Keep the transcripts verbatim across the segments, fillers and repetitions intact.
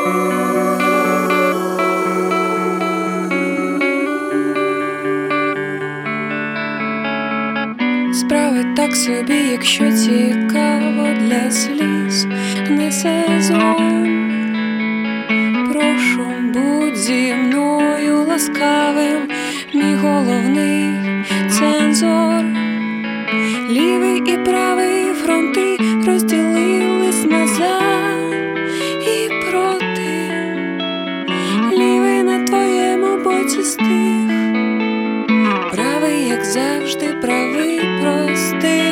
Справи так собі, якщо цікаво для сліз, не сезон. Прошу, будь зі мною ласкавим, мій головний цензор. Лівий і правий фронти розділились на за і проти. Лівий на твоєму боці стих, правий, як завжди, правий простий.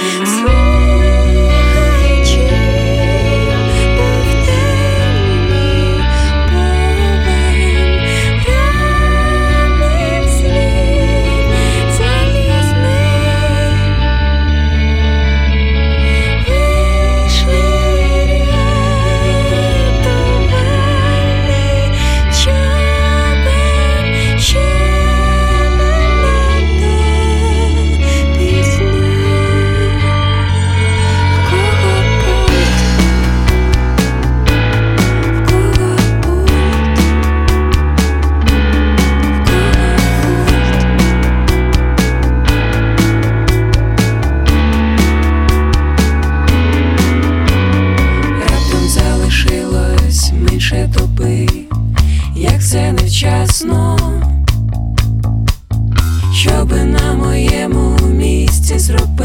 Менше доби, як все невчасно, щоби на моєму місці зробити